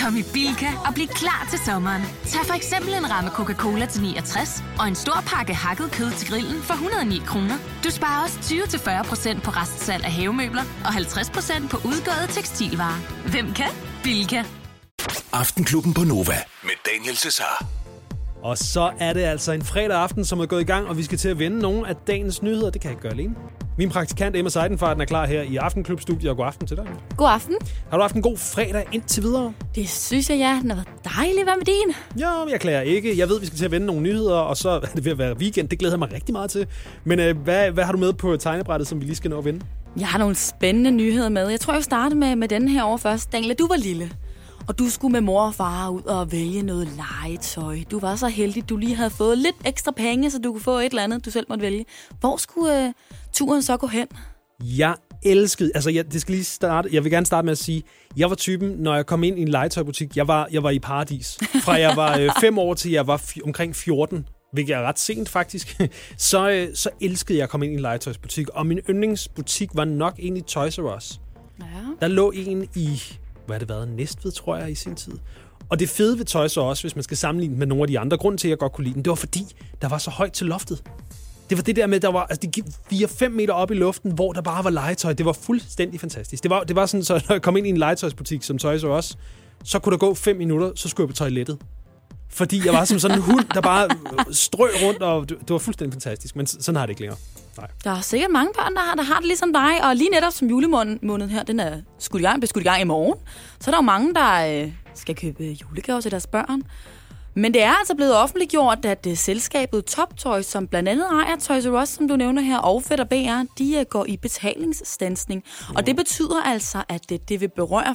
Kom i Bilka og bliv klar til sommeren. Tag for eksempel en ramme Coca-Cola til 69 og en stor pakke hakket kød til grillen for 109 kroner. Du sparer også 20-40% på restsalg af havemøbler og 50% på udgåede tekstilvarer. Hvem kan? Bilka. Aftenklubben på Nova med Daniel Cesar. Og så er det altså en fredag aften, som er gået i gang, og vi skal til at vende nogle af dagens nyheder. Det kan jeg ikke gøre alene. Min praktikant Emma Seidenfarten er klar her i Aftenklub-studiet, og god aften til dig. God aften. Har du haft en god fredag indtil videre? Det synes jeg, ja. Den har været dejlig. Hvad med din? Ja, jeg klager ikke. Jeg ved, vi skal til at vende nogle nyheder, og så er det ved at være weekend. Det glæder jeg mig rigtig meget til. Men hvad har du med på tegnebrættet, som vi lige skal nå at vende? Jeg har nogle spændende nyheder med. Jeg tror, jeg vil starte med denne her over først. Daniel, du var lille, og du skulle med mor og far ud og vælge noget legetøj. Du var så heldig, du lige havde fået lidt ekstra penge, så du kunne få et eller andet, du selv måtte vælge. Hvor skulle turen så gå hen? Jeg elskede, det skal lige starte. Jeg vil gerne starte med at sige, jeg var typen, når jeg kom ind i en legetøjbutik, jeg var i paradis. Fra jeg var 5 år til jeg var omkring 14, hvilket er ret sent faktisk, så elskede jeg at komme ind i en legetøjsbutik. Og min yndlingsbutik var nok egentlig Toys R Us. Ja. Der lå en i, hvad har det været, Næstved, tror jeg, i sin tid. Og det fede ved Toys R Us, hvis man skal sammenligne med nogle af de andre grunde til, at jeg godt kunne lide den, det var fordi, der var så højt til loftet. Det var det der med, der var de gik 4-5 meter op i luften, hvor der bare var legetøj. Det var fuldstændig fantastisk. Det var sådan, så når jeg kom ind i en legetøjsbutik som Toys R Us, så kunne der gå 5 minutter, så skulle jeg på toilettet. Fordi jeg var som sådan en hund, der bare strøg rundt, og det var fuldstændig fantastisk. Men sådan har det ikke længere. Nej. Der er sikkert mange børn, der har det ligesom dig, og lige netop som julemåneden her, den er skudt i gang i morgen, så er der jo mange, der skal købe julegaver til deres børn. Men det er altså blevet offentliggjort, at selskabet Top Toys, som blandt andet ejer Toys R Us, som du nævner her, og Fætter BR, de går i betalingsstandsning. Og det betyder altså, at det vil berøre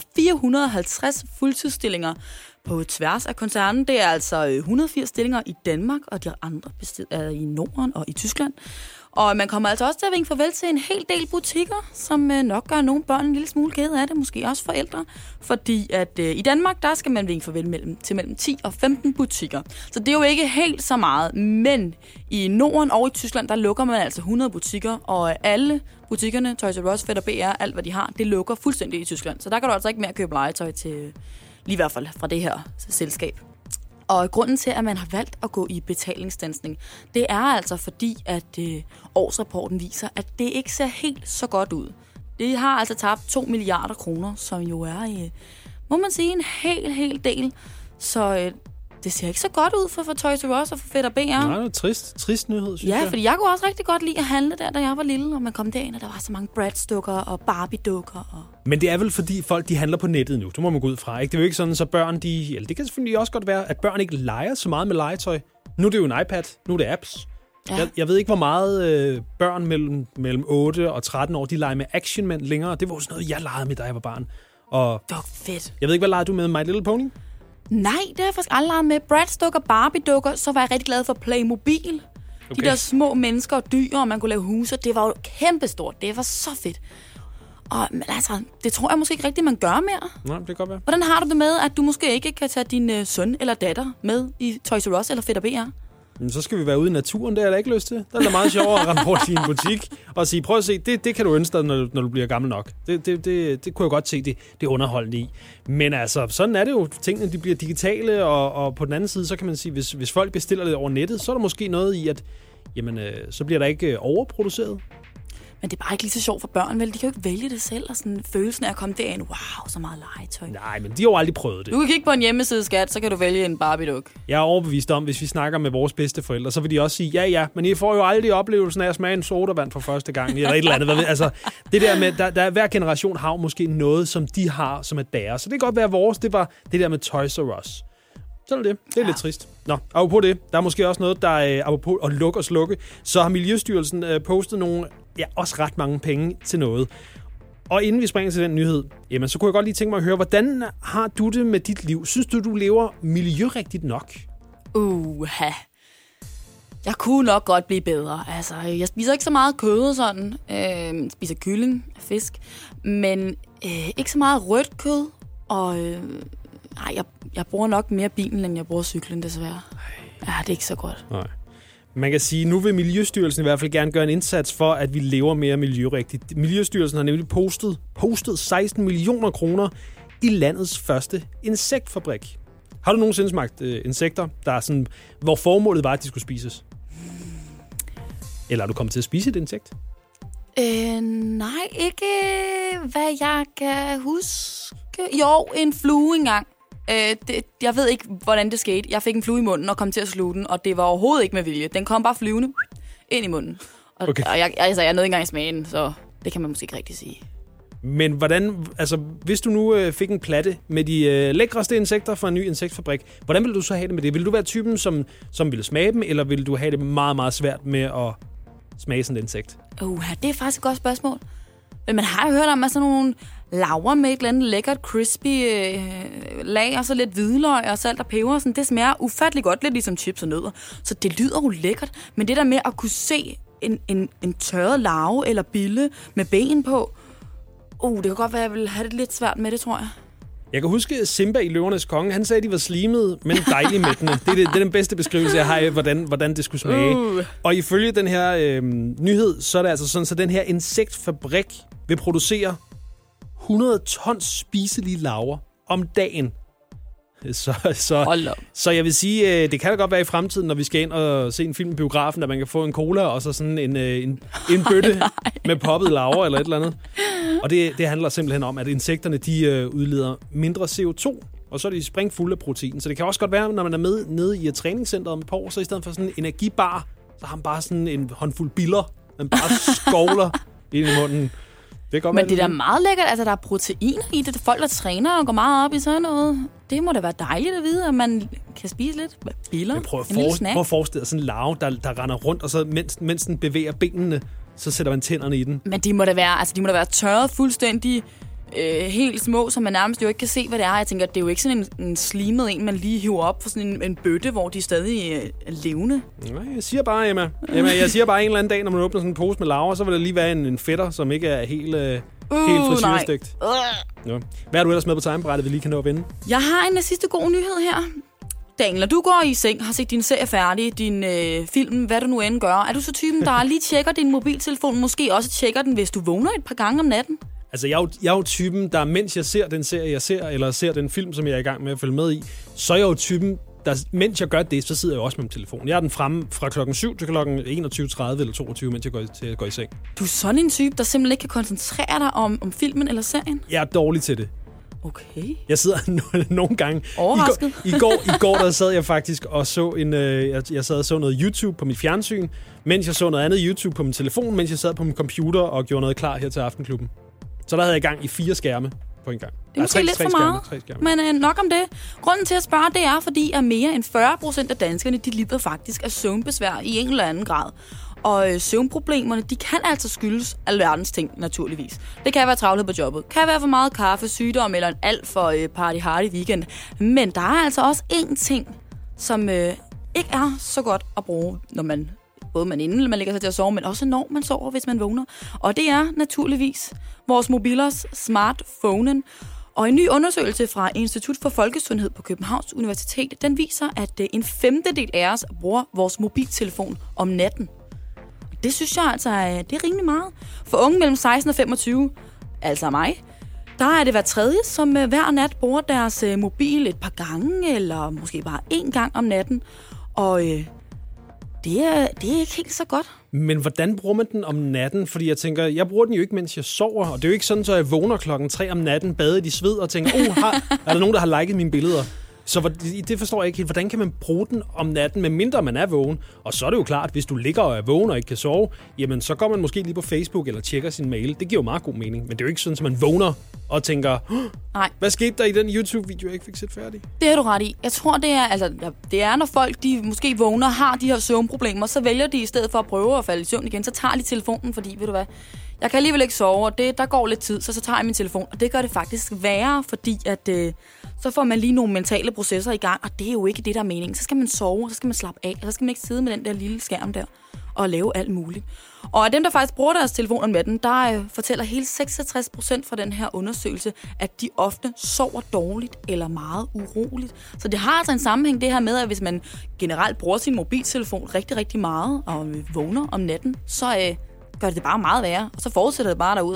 450 fuldtidsstillinger på tværs af koncernen. Det er altså 180 stillinger i Danmark, og de andre er i Norden og i Tyskland. Og man kommer altså også til at vinke farvel til en hel del butikker, som nok gør nogle børn en lille smule kede af det, måske også forældre. Fordi at i Danmark, der skal man vinke farvel til mellem 10 og 15 butikker. Så det er jo ikke helt så meget, men i Norden og i Tyskland, der lukker man altså 100 butikker, og alle butikkerne, Toys R Us, Fætter BR, alt hvad de har, det lukker fuldstændig i Tyskland. Så der kan du altså ikke mere købe legetøj til, lige i hvert fald fra det her selskab. Og grunden til, at man har valgt at gå i betalingsstandsning, det er altså fordi, at årsrapporten viser, at det ikke ser helt så godt ud. Det har altså tabt 2 milliarder kroner, som jo er, må man sige, en hel del. Så det ser ikke så godt ud for Toys R Us og for Fætter BR. Nej, det er trist nyhed, synes jeg. Ja, fordi jeg kunne også rigtig godt lide at handle der, da jeg var lille, og man kom derind, og der var så mange Bratz-dukker og Barbie-dukker. Men det er vel fordi folk, de handler på nettet nu. Det må man gå ud fra, ikke? Det er jo ikke sådan, så børn, det kan selvfølgelig også godt være, at børn ikke leger så meget med legetøj. Nu er det jo en iPad, nu er det apps. Ja. Jeg ved ikke, hvor meget børn mellem 8 og 13 år, de leger med Action Man længere. Det var også noget, jeg legede med, da jeg var barn. Og det var fedt. Jeg ved ikke, hvad legede du med My Little Pony? Nej, det har jeg faktisk aldrig leget med. Bratz-dukker, Barbie-dukker, så var jeg rigtig glad for Playmobil. Okay. De der små mennesker og dyr, og man kunne lave huse, det var jo kæmpestort. Det var så fedt. Men altså, det tror jeg måske ikke rigtigt, man gør mere. Nej, det kan godt være. Hvordan har du det med, at du måske ikke kan tage din søn eller datter med i Toys R Us eller Fætter BR? Så skal vi være ude i naturen, det har jeg da ikke lyst til. Det er da meget sjovere at rende rundt i en butik og sige, prøv at se, det kan du ønske dig, når du bliver gammel nok. Det kunne jeg godt se, det underholdende i. Men altså, sådan er det jo. Tingene, de bliver digitale, og på den anden side, så kan man sige, hvis folk bestiller det over nettet, så er der måske noget i, at jamen, så bliver der ikke overproduceret. Men det er bare ikke lige så sjovt for børn, vel? De kan jo ikke vælge det selv, og sådan følelsen af at komme derind, wow, så meget legetøj. Nej, men de har jo aldrig prøvet det. Du kan kigge på en hjemmeside, skat, så kan du vælge en Barbie-duk. Jeg er overbevist om, hvis vi snakker med vores bedsteforældre, så vil de også sige, ja, men I får jo aldrig oplevelsen af at smage en sodavand for første gang, eller et eller andet. Altså, det der med, der hver generation har måske noget, som de har, som er deres. Så det kan godt være vores, det var det der med Toys R Us. Sådan er det. Det er lidt trist. Nå, apropos det, der er måske også noget, der er apropos at lukke og slukke. Så har Miljøstyrelsen postet nogle, også ret mange penge til noget. Og inden vi springer til den nyhed, jamen, så kunne jeg godt lige tænke mig at høre, hvordan har du det med dit liv? Synes du lever miljørigtigt nok? Jeg kunne nok godt blive bedre. Altså, jeg spiser ikke så meget kød og sådan. Spiser kylling og fisk. Men ikke så meget rødt kød. Og jeg bruger nok mere bilen, end jeg bruger cyklen, desværre. Ja, det er ikke så godt. Nej. Man kan sige, nu vil Miljøstyrelsen i hvert fald gerne gøre en indsats for, at vi lever mere miljørigtigt. Miljøstyrelsen har nemlig postet 16 millioner kroner i landets første insektfabrik. Har du nogensinde smagt insekter, der er sådan, hvor formålet var, at de skulle spises? Eller er du kommet til at spise et insekt? Nej, ikke hvad jeg kan huske. Jo, en flue engang. Jeg ved ikke, hvordan det skete. Jeg fik en flue i munden og kom til at sluge den, og det var overhovedet ikke med vilje. Den kom bare flyvende ind i munden. Og jeg nåede ikke engang i smagen, så det kan man måske ikke rigtig sige. Men hvordan, altså hvis du nu fik en platte med de lækreste insekter fra en ny insektfabrik, hvordan vil du så have det med det? Vil du være typen, som ville smage dem, eller vil du have det meget, meget svært med at smage sådan et insekt? Det er faktisk et godt spørgsmål. Men man har jo hørt om, at sådan nogle laver med et eller andet lækkert, crispy lag, og så lidt hvidløg og salt og peber. Sådan, det smager ufattelig godt, lidt ligesom chips og nødder. Så det lyder jo lækkert. Men det der med at kunne se en tørret larve eller bille med ben på, det kan godt være, at jeg vil have det lidt svært med det, tror jeg. Jeg kan huske Simba i Løvernes Konge. Han sagde, at de var slimede, men dejligt mættende. Det er den bedste beskrivelse, jeg har af, hvordan det skulle smage. Og ifølge den her nyhed, så er det altså sådan, så den her insektfabrik vil producere 100 tons spiselige larver om dagen. Så jeg vil sige, det kan da godt være i fremtiden, når vi skal ind og se en film i biografen, at man kan få en cola og så sådan en bøtte med poppet larver eller et eller andet. Og det handler simpelthen om, at insekterne de udleder mindre CO2, og så er de springfulde af protein. Så det kan også godt være, når man er med nede i et træningscenter om et par år, så i stedet for sådan en energibar, så har man bare sådan en håndfuld biller, man bare skovler ind i munden. Men det er da meget lækkert, altså der er proteiner i det. Folk, der træner og går meget op i sådan noget. Det må da være dejligt at vide, at man kan spise lidt biller. Prøv at forestille dig sådan en larve, der render rundt, og så mens den bevæger benene, så sætter man tænderne i den. Men de må da være tørret fuldstændig helt små, så man nærmest jo ikke kan se, hvad det er. Jeg tænker, det er jo ikke sådan en slimet en, man lige hiver op for sådan en bøtte, hvor de stadig er levende. Nej, jeg siger bare, Emma, jeg siger bare en eller anden dag, når man åbner sådan en pose med larver, så vil der lige være en fætter, som ikke er helt frisyrestegt. Ja. Hvad er du ellers med på tegnebrættet, vi lige kan nå at vinde? Jeg har en sidste god nyhed her. Daniel, når du går i seng, har set din serie færdig, din film, hvad du nu end gør, er du så typen, der lige tjekker din mobiltelefon, måske også tjekker den, hvis du vågner et par gange om natten? Altså, jeg er jo typen, der mens jeg ser den serie, jeg ser, eller ser den film, som jeg er i gang med at følge med i, så er jeg jo typen, der mens jeg gør det, så sidder jeg også med min telefon. Jeg er den fremme fra klokken 7 til klokken 21.30 eller 22, mens jeg går i seng. Du er sådan en type, der simpelthen ikke kan koncentrere dig om filmen eller serien? Jeg er dårlig til det. Okay. Jeg sidder nogle gange... Overrasket. I går der sad jeg faktisk og så jeg sad og så noget YouTube på mit fjernsyn, mens jeg så noget andet YouTube på min telefon, mens jeg sad på min computer og gjorde noget klar her til Aftenklubben. Så der havde jeg i gang i 4 skærme på en gang. Det er måske lidt for meget, men nok om det. Grunden til at spørge, det er, fordi at mere end 40% af danskerne, de lider faktisk af søvnbesvær i en eller anden grad. Og søvnproblemerne, de kan altså skyldes alverdens ting, naturligvis. Det kan være travlhed på jobbet, kan være for meget kaffe, sygdom eller en alt for party-hardy weekend. Men der er altså også én ting, som ikke er så godt at bruge, når man inden man lægger sig til at sove, men også når man sover, hvis man vågner. Og det er naturligvis vores mobilers smartphonen. Og en ny undersøgelse fra Institut for Folkesundhed på Københavns Universitet, den viser, at 1/5 af os bruger vores mobiltelefon om natten. Det synes jeg altså, det er rimelig meget. For unge mellem 16 og 25, altså mig, der er det hver tredje, som hver nat bruger deres mobil et par gange, eller måske bare 1 gang om natten. Og det er ikke helt så godt. Men hvordan bruger man den om natten? Fordi jeg tænker, jeg bruger den jo ikke, mens jeg sover. Og det er jo ikke sådan, at jeg vågner klokken 3 om natten, badet i sved og tænker, er der nogen, der har liket mine billeder? Så det forstår jeg ikke helt. Hvordan kan man bruge den om natten, medmindre man er vågen? Og så er det jo klart, at hvis du ligger og er vågen og ikke kan sove, jamen så går man måske lige på Facebook eller tjekker sin mail. Det giver jo meget god mening. Men det er jo ikke sådan, at man vågner og tænker, nej, hvad skete der i den YouTube-video, jeg ikke fik set færdig? Det er du ret i. Jeg tror, det er, når folk de måske vågner og har de her søvnproblemer, så vælger de i stedet for at prøve at falde i søvn igen, så tager de telefonen, fordi, ved du hvad, jeg kan alligevel ikke sove, og der går lidt tid, så tager jeg min telefon. Og det gør det faktisk værre, fordi at så får man lige nogle mentale processer i gang, og det er jo ikke det, der er meningen. Så skal man sove, og så skal man slappe af, og så skal man ikke sidde med den der lille skærm der og lave alt muligt. Og af dem, der faktisk bruger deres telefon om natten, der fortæller hele 66% fra den her undersøgelse, at de ofte sover dårligt eller meget uroligt. Så det har altså en sammenhæng, det her med, at hvis man generelt bruger sin mobiltelefon rigtig, rigtig meget og vågner om natten, så gør det bare meget værre, og så fortsætter det bare derudad.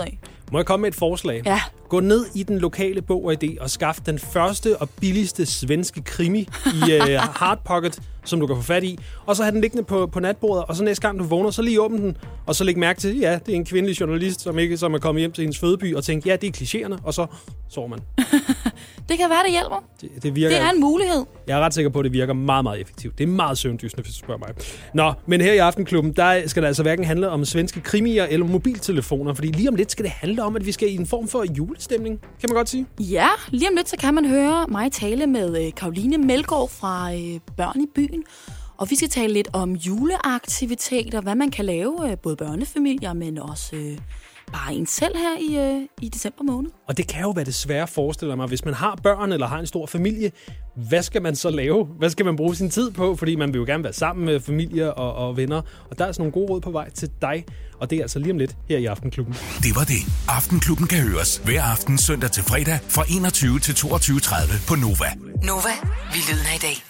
Må jeg komme med et forslag? Ja. Gå ned i den lokale Bog og Idé og skaff den første og billigste svenske krimi i hardpocket, som du kan få fat i. Og så have den liggende på natbordet, og så næste gang du vågner, så lige åbne den, og så læg mærke til, ja, det er en kvindelig journalist, som er kommet hjem til hendes fødeby, og tænke, ja, det er klichéerne, og så sover man. Det kan være, det hjælper. Det virker. Det er en mulighed. Jeg er ret sikker på, at det virker meget, meget effektivt. Det er meget søvndysende, hvis du spørger mig. Nå, men her i Aftenklubben, der skal det altså hverken handle om svenske krimier eller mobiltelefoner, fordi lige om lidt skal det handle om, at vi skal i en form for julestemning, kan man godt sige. Ja, lige om lidt, så kan man høre mig tale med Caroline Melgaard fra Børn i Byen. Og vi skal tale lidt om juleaktiviteter, hvad man kan lave, både børnefamilier, men også bare en selv her i december måned. Og det kan jo være det svære, forestiller mig. Hvis man har børn eller har en stor familie, hvad skal man så lave? Hvad skal man bruge sin tid på? Fordi man vil jo gerne være sammen med familie og venner. Og der er sådan nogle gode råd på vej til dig. Og det er altså lige om lidt her i Aftenklubben. Det var det. Aftenklubben kan høres hver aften søndag til fredag fra 21 til 22.30 på Nova. Nova, vi lyden af i dag.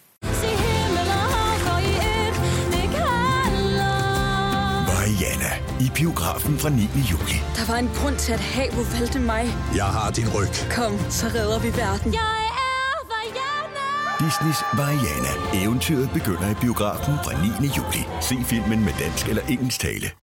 Mariana i biografen fra 9. juli. Der var en grund til, at havet valgte mig. Jeg har din ryg. Kom, så redder vi verden. Jeg er Mariana. Disneys Mariana. Eventyret begynder i biografen fra 9. juli. Se filmen med dansk eller engelsk tale.